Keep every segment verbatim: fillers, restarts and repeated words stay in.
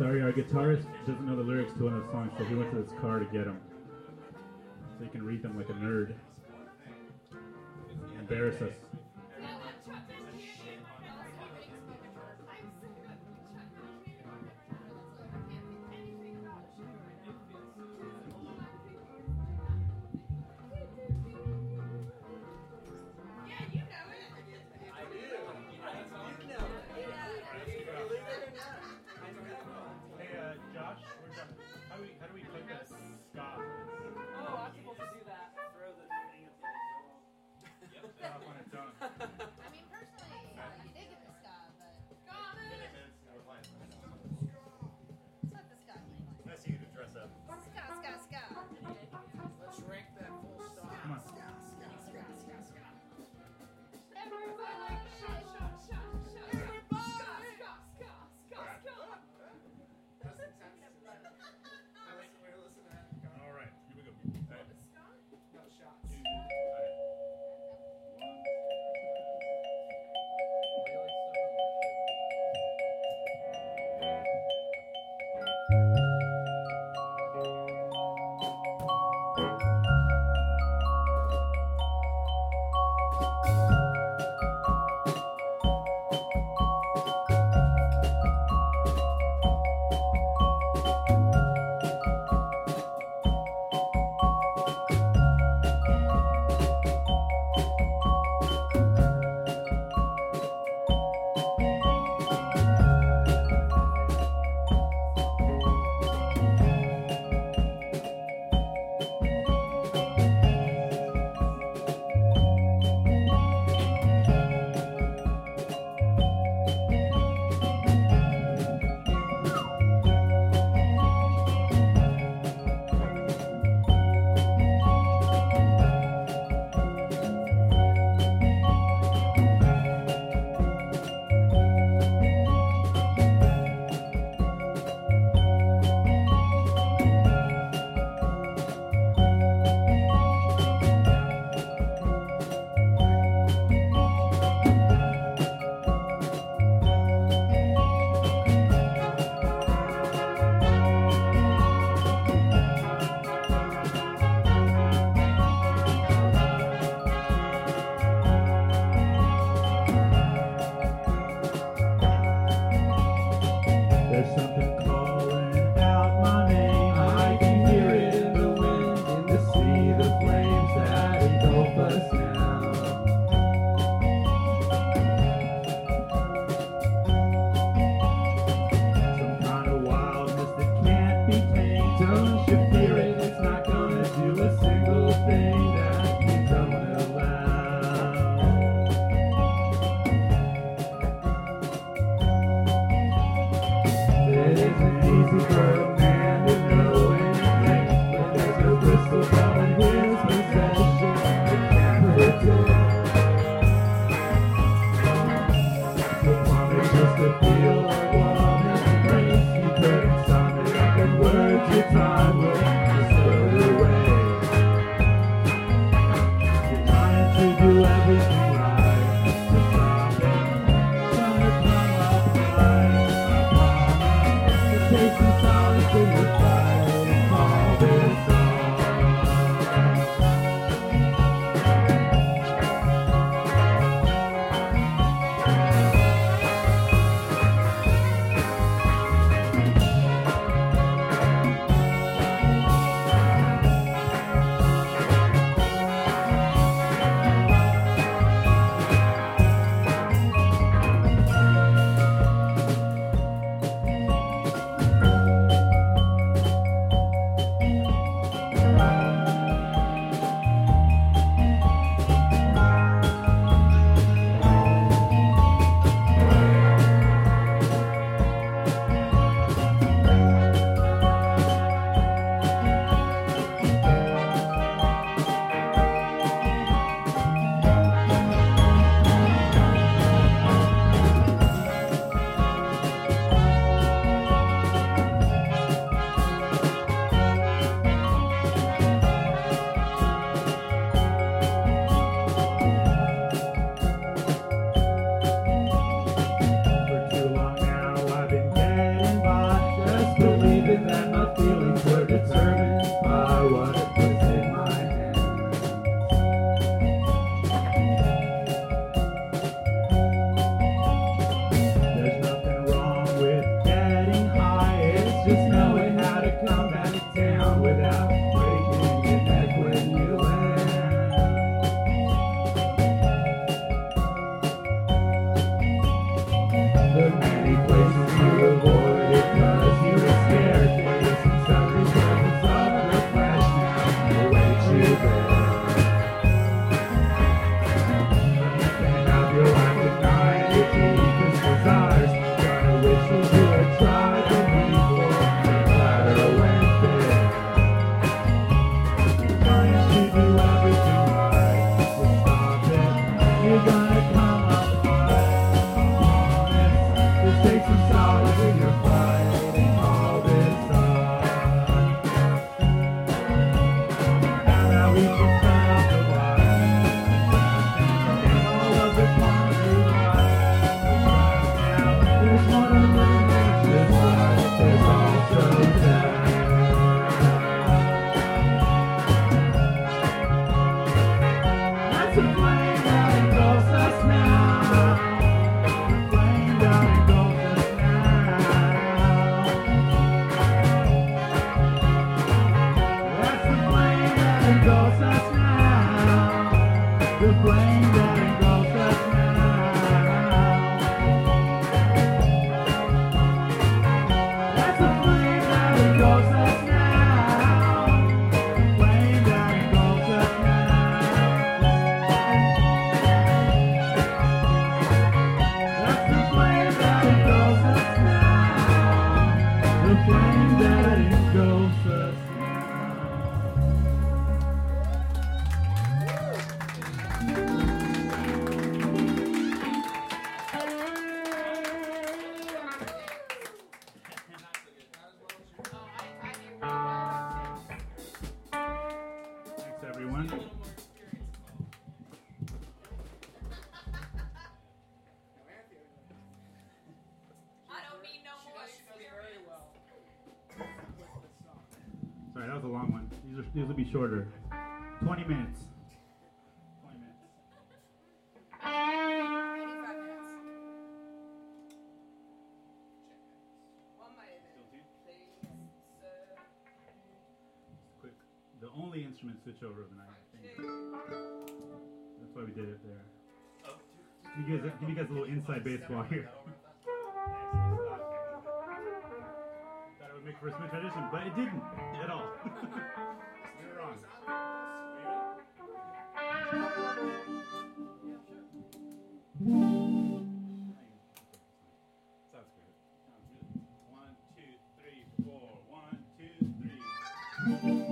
Sorry, our guitarist doesn't know the lyrics to one of the songs, so he went to his car to get them. So he can read them like a nerd. Embarrass us. Done. Alright, that was a long one. These, are, these will be shorter. twenty minutes. twenty minutes. eighty-five minutes. One minute. Please, sir. Quick. The only instrument switch over of the night, I think. That's why we did it there. Give you guys, give you guys a little inside baseball here. Thought it would make for a smooth transition, but it didn't at all. We were wrong. Sounds good. Sounds good. One, two, three, four. One, two, three.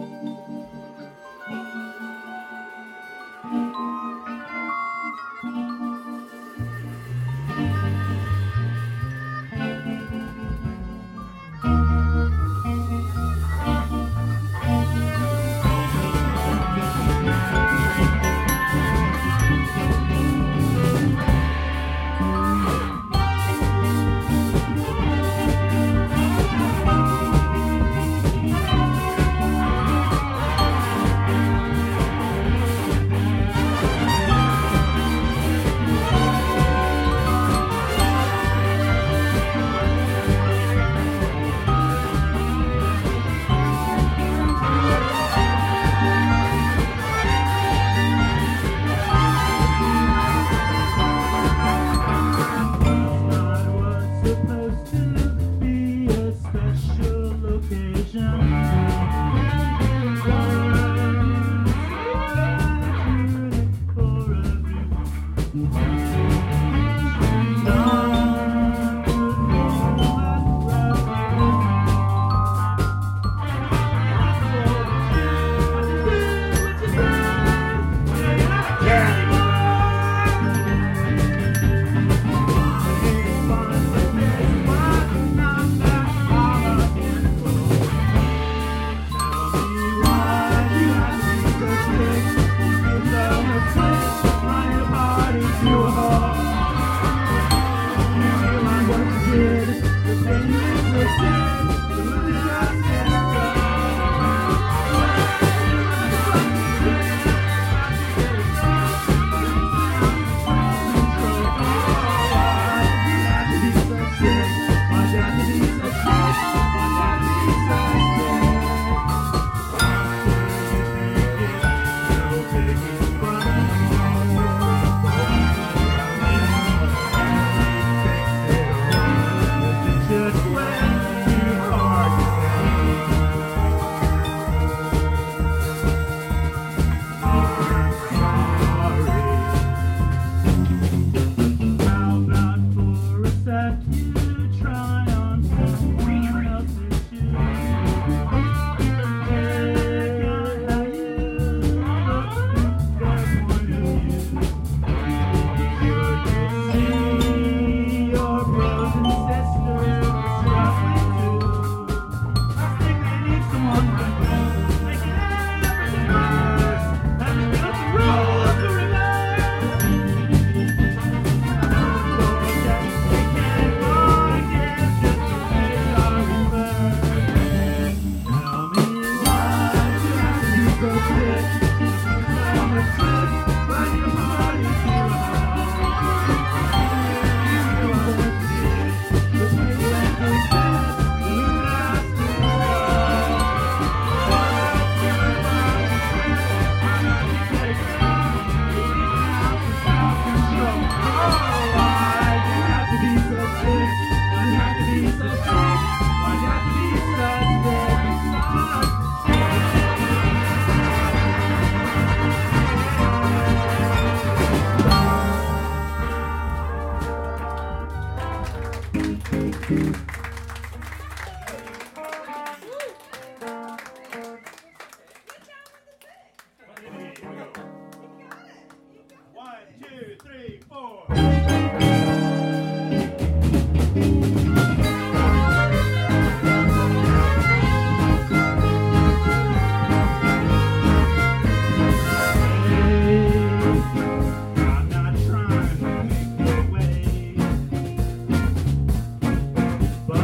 But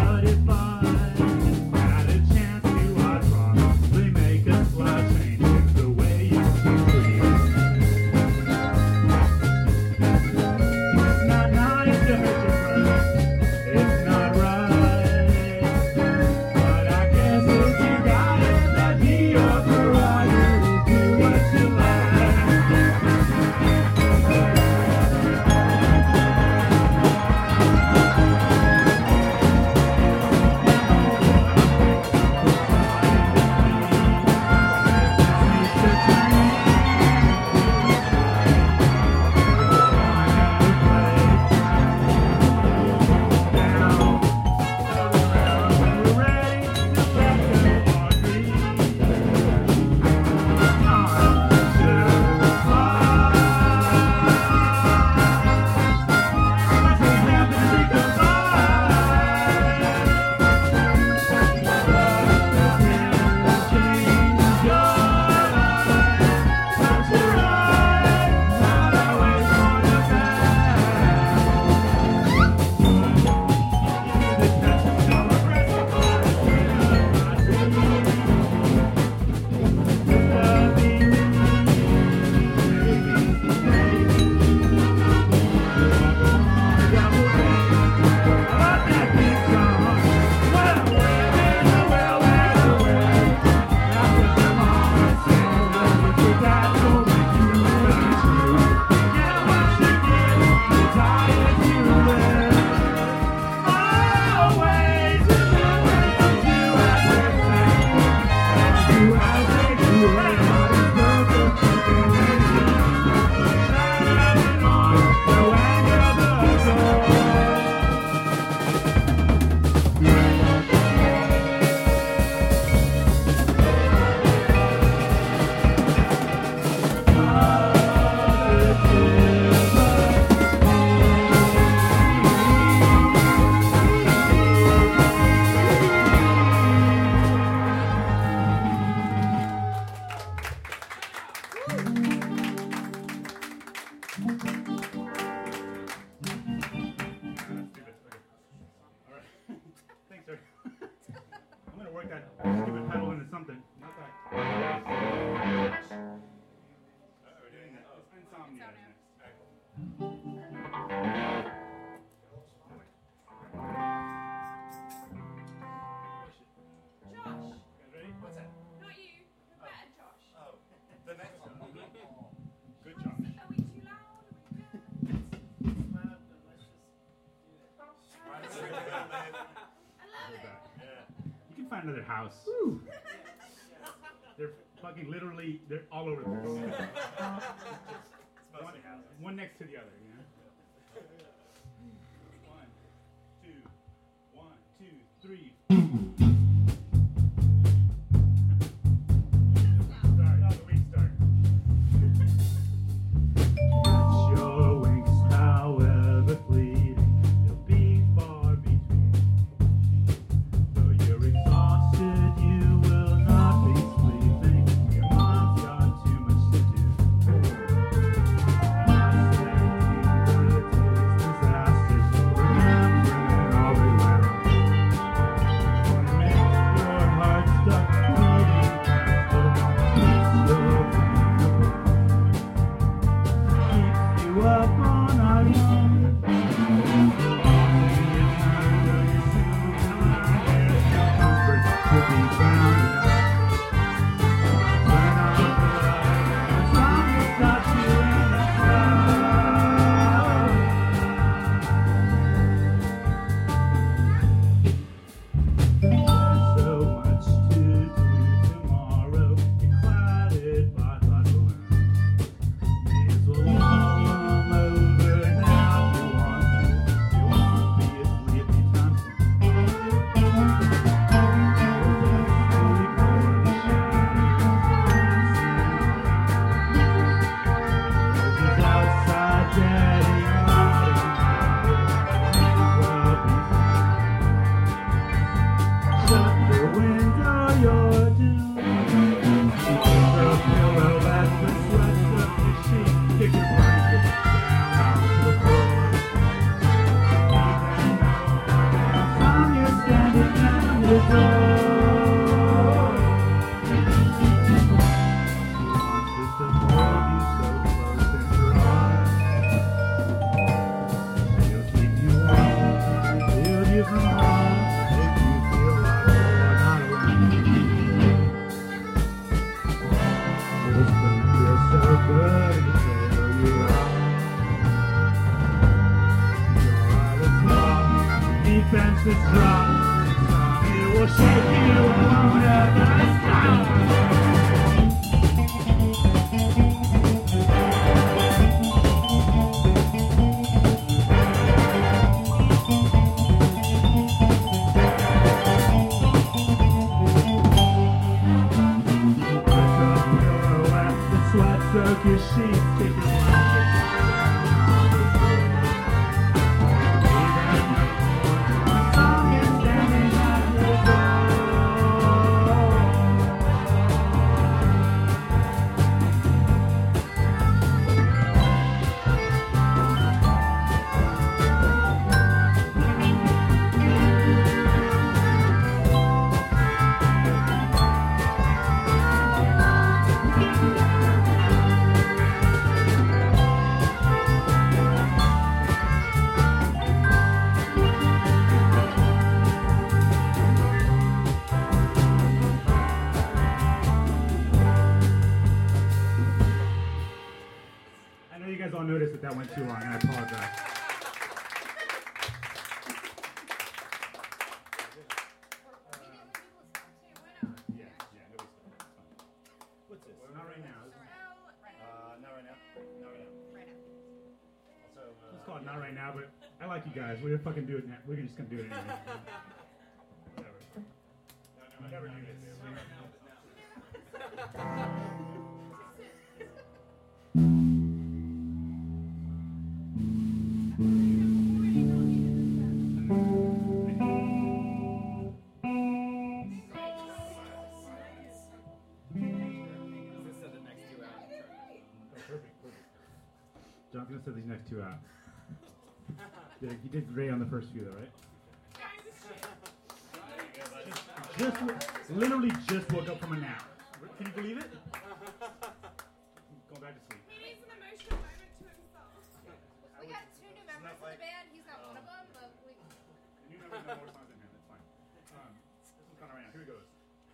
Work that stupid pedal into something. Not that. Oh, we're doing that. Insomnia is next. Josh. Ready? What's that? Not you. You're better, Josh. Oh, the next one. Good job. Are we too loud? Are we good? I love it. You can find another house. They're fucking literally, they're all over the place. one, one next to the other, you know? One, two, one, two, three. Sorry, that was a weak start. Catch your wings, however fleeting, they'll be far between. Though you're exhausted, you will not be sleeping. Your mind's got too much to do. Disasters, remembering all they were. What makes your heart stop beating faster? Keeps your brain keeps you up all night long. To be found when I'm alive, as long as got you in the crowd. There's so much to do tomorrow, be clouded by thought alone. May as well roll 'em over now if you want to. You won't be asleep anytime soon. Defense is strong, it will shake you, won't ever stop. The sweat soak your sheets, take your blanket down on the floor. Song is standing at the door. I know you guys all noticed that that went too long, and I apologize. Yeah, yeah, nobody's fine. It's fine. What's this? Well, not right now. This is- Uh, not right now. Not right now. So, uh, it's called not right now, but I like you guys. We're gonna fucking do it now. We're just gonna do it anyway. Whatever. We never do this. John's gonna set these next two out. Did, he did great on the first few though, right? Just literally just woke up from a nap. Can you believe it? Going back to sleep. He needs an emotional moment to himself. We got two new members in the band. He's not one of them, but we. The new members know more songs than him. That's fine. Um, this one's kind of right now. Here he goes.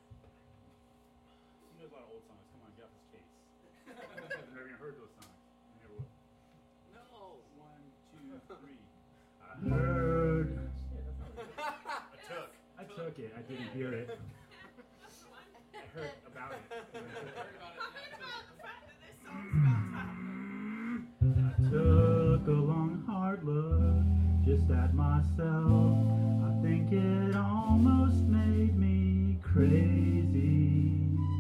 He knows a lot of old songs. Come on, get off his case. I've never even heard those songs. You never will. No. One, two, three. I heard. I took. I took it. I didn't hear it. I heard about it. Comment about the fact that this song's about to happen. I took a long hard look just at myself. I think it almost made me crazy.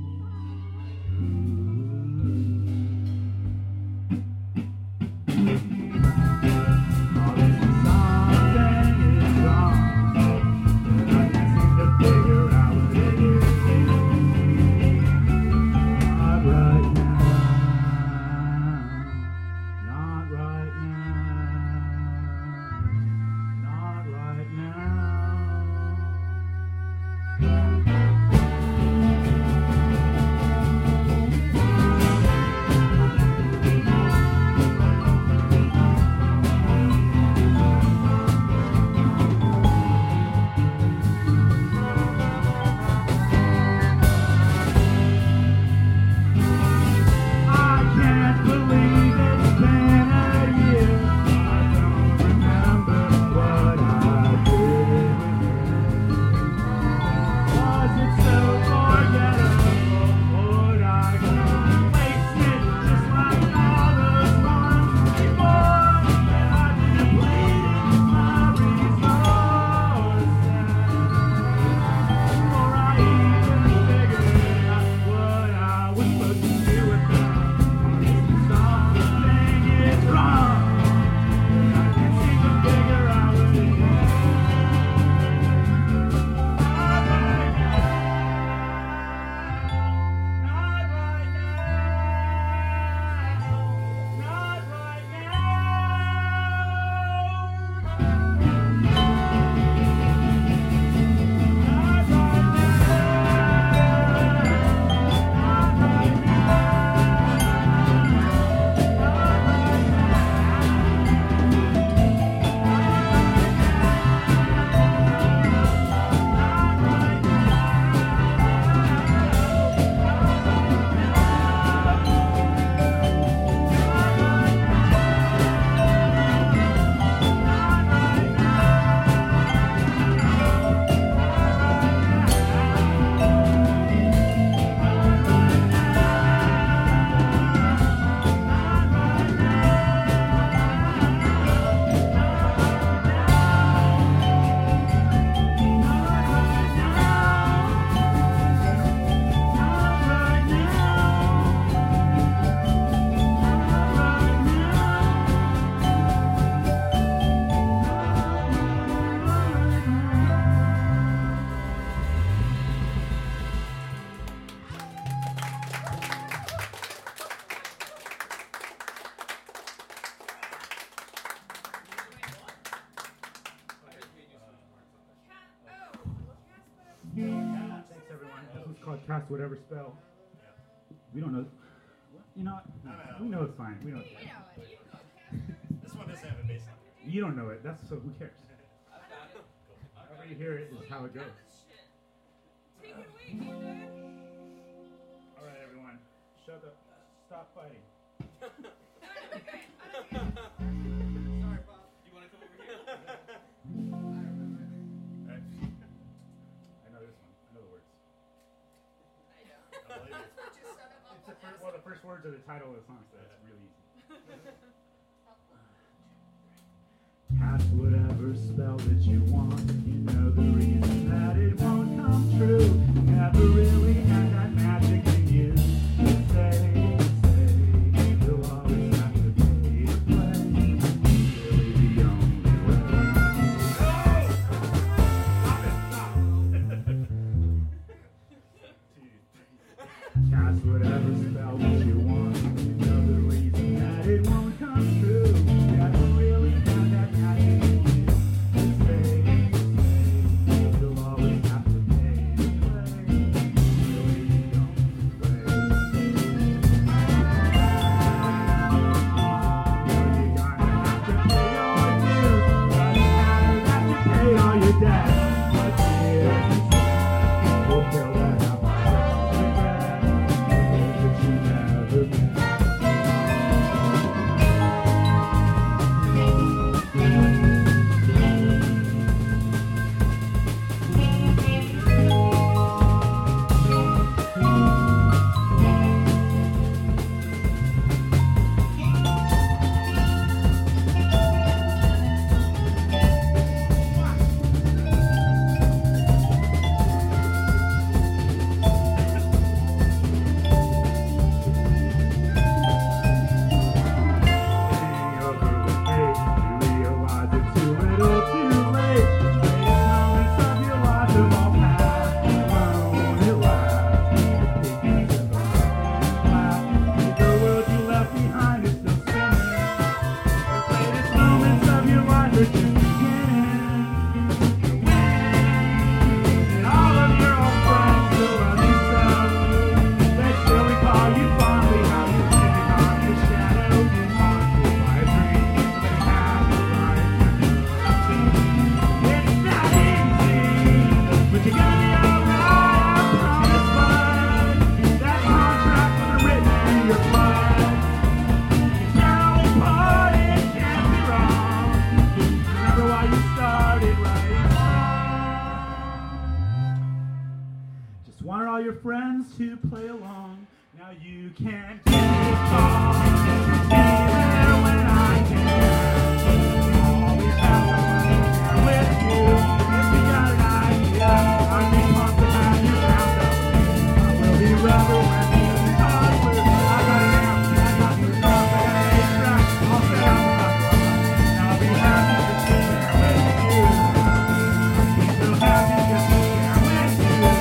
All this something is wrong, and I can't seem to figure out what it is. Not right now. Not right now. Not right I can't believe it's been a year. I don't remember what I did. Was it so forgettable? Would I go wasted just like all those ones before? And I depleted my resources. Before I even figured out what I was supposed to do with them. Something is wrong. I can't seem to figure out what it is. Not right now. Not right now. Not right Thanks, everyone. This one's called Cast Whatever Spell. We don't know. You know what? We know it's fine. We know it's We fine. know it. This one doesn't have a bass line. You don't know it. That's so who cares? However you hear it is how it goes. Take it away, Ethan. All right, everyone. Shut up. Stop fighting. No, no, we're good. I don't think it's- Sorry, Bob. You want to come over here? Right. I know this one. I know the words. I'll leave it. It's the first, well, the first words are the title of the song, so that's really easy. Cast whatever spell that you want. You know the reason that it won't come true. Never really had that magic in you. You say, say, you'll always have to pay to play. Really the only way. No! Stop it, stop. Cast whatever spell that you want. You know the reason that it won't come To play along, now you can't get it far. Be there when I can. Always have someone with you. If you got an idea, I'd be pumped to have you round up. I will be rubber when the stars blue. I got an amp, I got your drums, I got an eight track. I'll set out the rock. I'll be happy to sit there with you. I'll be so happy to sit there with you.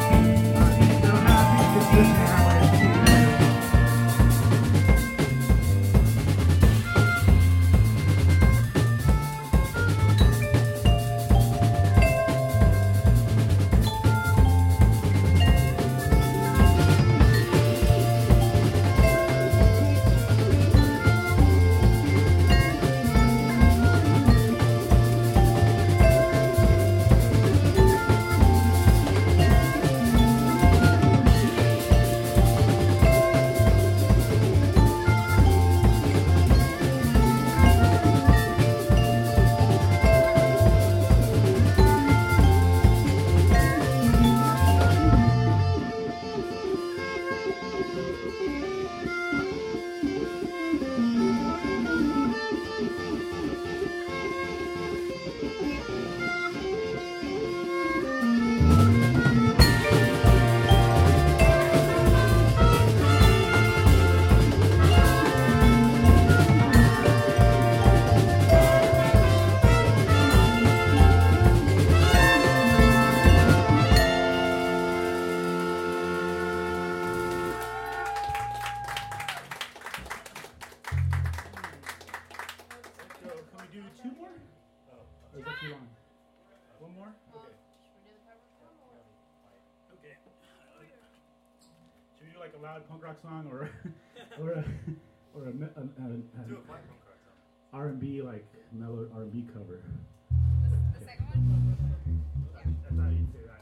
Punk rock song or or a or a, a, a, a R and B like mellow R and B cover. The, the second one? Yeah. That's how you say that.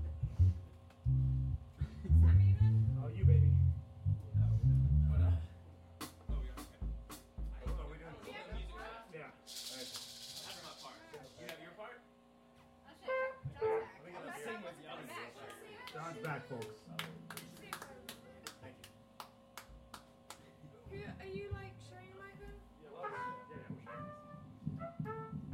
That me then? Oh, you baby. What up? Oh, we got okay. Oh, we doing music now? Yeah. Right. That's my part. You have your part? Oh shit, John's back. Sing with you. I'm back. Let's see it. John's back, folks. Are you like sharing a mic then? Yeah, well, yeah, yeah, we're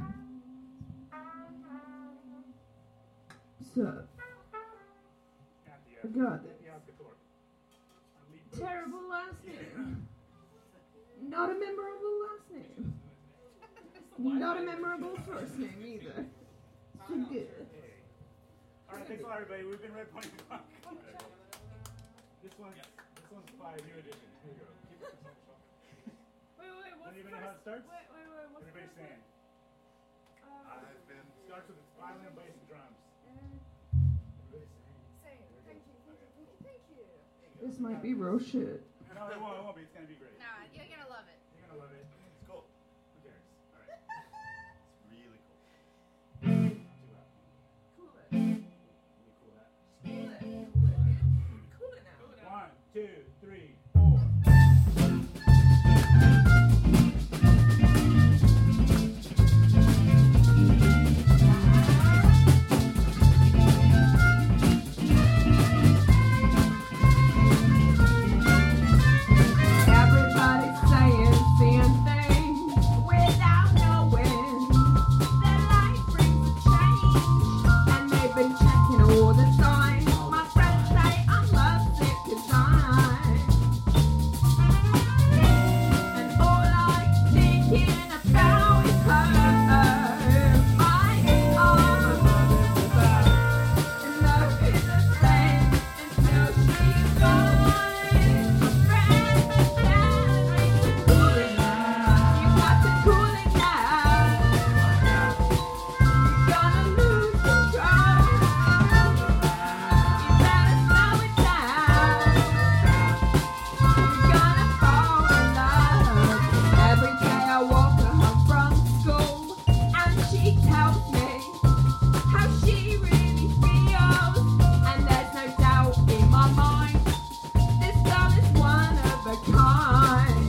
sharing. So, At the, I uh, got it. yeah, the court. Terrible last name. Not a memorable last name. Not a memorable first name either. So good. Hey. All right, thanks a lot, everybody. We've been Red Pony Rock. This one's this one's by New Edition. Here we go. Keep it Wait, wait, what's Anybody the know how first? it starts? Wait, wait, wait, what's Everybody the first saying. one? Um, I've been. Starts with its violin, bass, and drums. Everybody saying. Same. Thank you, thank you, thank you, thank you. This might be real shit. No, it won't, it won't be. It's going to be great. Nah, you're gonna love it. You're going to love it. It's cool. Who cares? All right. It's really cool. Too loud. two, three, four. Everybody's saying, seeing things without knowing. Their life brings a change, and they've been checking all the signs. My friends say I'm lovesick 'cause I and all I'm thinking about is her. My arms, and love is the same until she's gone. My friends tell me to cool it down. You got to cool it down. You're gonna lose control. You better slow it down. You're gonna fall in love. Every day I walk her home from school, and she tells me how she really feels. And there's no doubt in my mind, this girl is one of a kind.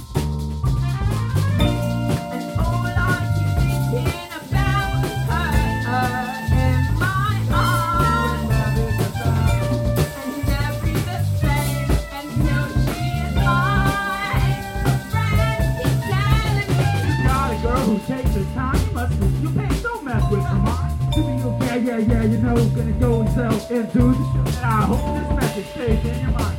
And all I keep thinking about is her in my arms. And never the same until she is mine. My friends keep telling me. Got a girl who takes her time, must move your pace, don't mess with her mind. To be okay, yeah, yeah, you know, gonna go and sell into the show. And I hope this message stays in your mind.